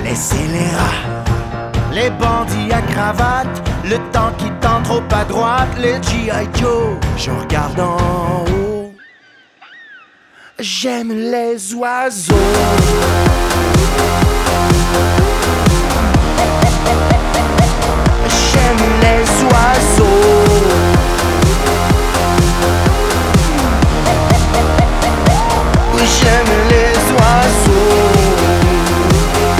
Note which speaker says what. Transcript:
Speaker 1: et c'est les rats. Les bandits à cravate, le temps qui tend trop à droite, les G.I. Joe, je regarde en haut. J'aime les oiseaux.